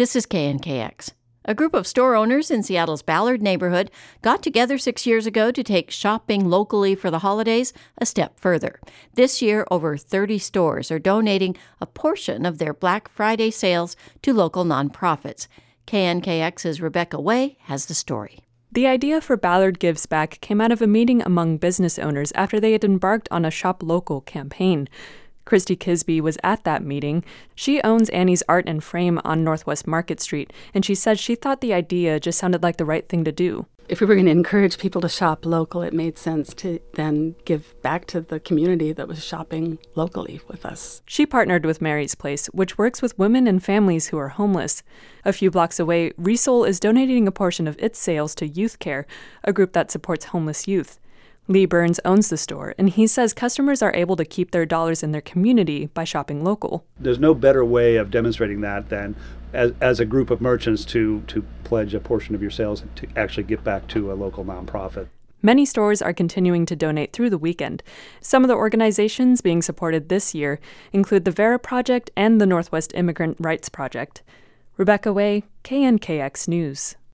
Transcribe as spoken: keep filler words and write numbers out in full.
This is K N K X. A group of store owners in Seattle's Ballard neighborhood got together six years ago to take shopping locally for the holidays a step further. This year, over thirty stores are donating a portion of their Black Friday sales to local nonprofits. K N K X's Rebecca Way has the story. The idea for Ballard Gives Back came out of a meeting among business owners after they had embarked on a Shop Local campaign. Christy Kisby was at that meeting. She owns Annie's Art and Frame on Northwest Market Street, and she said she thought the idea just sounded like the right thing to do. If we were going to encourage people to shop local, it made sense to then give back to the community that was shopping locally with us. She partnered with Mary's Place, which works with women and families who are homeless. A few blocks away, Resol is donating a portion of its sales to Youth Care, a group that supports homeless youth. Lee Burns owns the store, and he says customers are able to keep their dollars in their community by shopping local. There's no better way of demonstrating that than as, as a group of merchants to, to pledge a portion of your sales to actually get back to a local nonprofit. Many stores are continuing to donate through the weekend. Some of the organizations being supported this year include the Vera Project and the Northwest Immigrant Rights Project. Rebecca Way, K N K X News.